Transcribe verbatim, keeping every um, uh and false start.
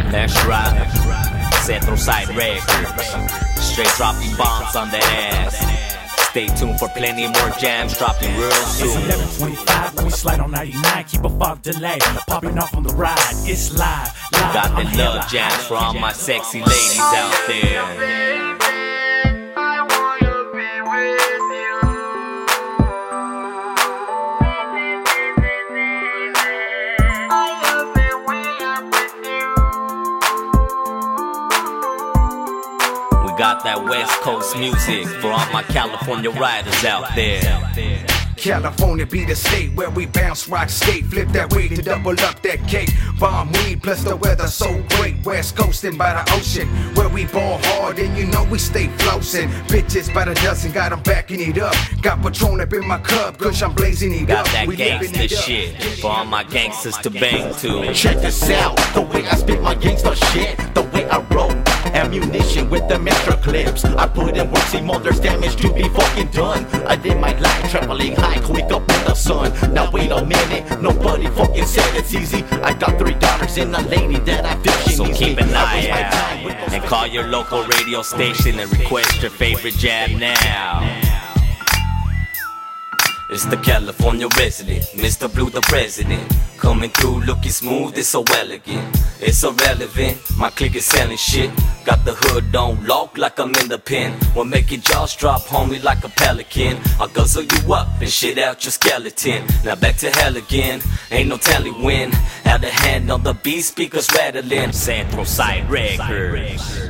That's right. Central Side Records. Straight dropping bombs on that ass. Stay tuned for plenty more jams dropping real soon. It's eleven twenty-five when we slide on ninety-nine. Keep a fog delay, popping off on the ride. It's live. live. Got the love jams for all my sexy ladies out there. Got that West Coast music for all my California riders out there. California be the state where we bounce, rock, skate, flip that way to double up that cake. Bomb weed plus the weather so great. West coastin' by the ocean where we ball hard and you know we stay flossing. Bitches by the dozen, got them backing it up. Got Patron up in my cup, cause I'm blazing it got up. Got that we gangsta shit for all my gangsters to bang to. Check this out, the way I spit my gangsta shit, the way I roll. Ammunition with them extra clips. I put in work, see more there's damage to be fucking done. I did my life traveling high, quick up in the sun. Now wait a minute, nobody fucking said it's easy. I got three daughters and a lady that I feel she so needs keep me. an eye out and call your local radio station and request your favorite jam now. It's the California resident, Mister Blue the president. Coming through looking smooth, it's so elegant. It's irrelevant, my clique is selling shit. Got the hood on lock like I'm in the pen. We'll make your jaws drop, homie, like a pelican. I'll guzzle you up and shit out your skeleton. Now back to hell again, ain't no telling when. Out of hand on the beat, speakers rattling. Central Side Records.